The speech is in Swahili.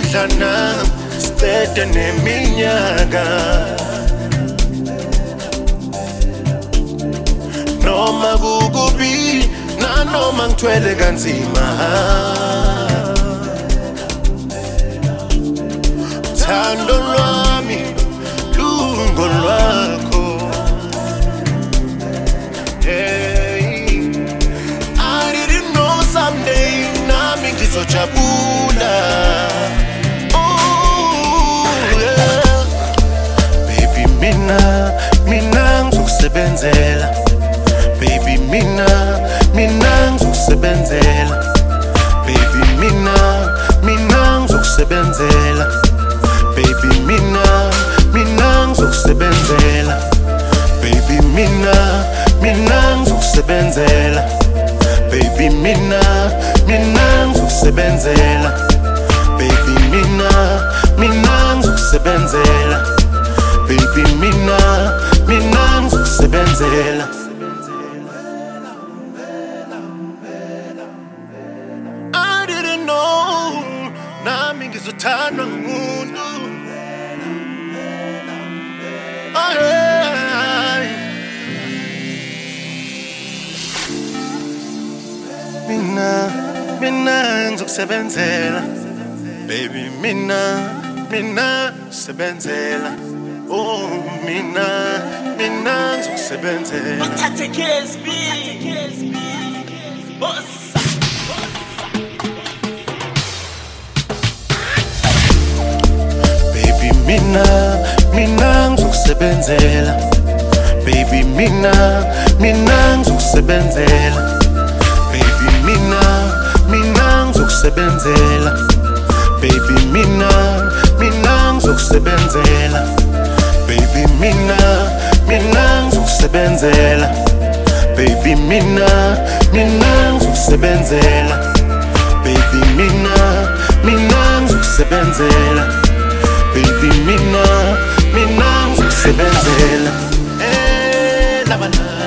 Lana sicede neminyaka noma kukubi nanoma ngithwele kanzima thando lwami lungo lwakho hey I didn't know someday nami ngizojabula mina ngizokusebenzela baby mina ngizokusebenzela baby mina ngizokusebenzela baby mina ngizokusebenzela baby mina ngizokusebenzela baby mina ngizokusebenzela baby mina ngizokusebenzela baby mina ngizokusebenzela I didn't know nami ngizothandwa ngumuntu mina ngizokusebenzela baby mina sebenzela oh mina ngizokusebenzela Uthathe KSB boss baby mina ngizokusebenzela baby mina ngizokusebenzela baby mina ngizokusebenzela baby mina ngizokusebenzela baby mina ngizokusebenzela baby mina ngizokusebenzela baby mina ngizokusebenzela baby mina ngizokusebenzela la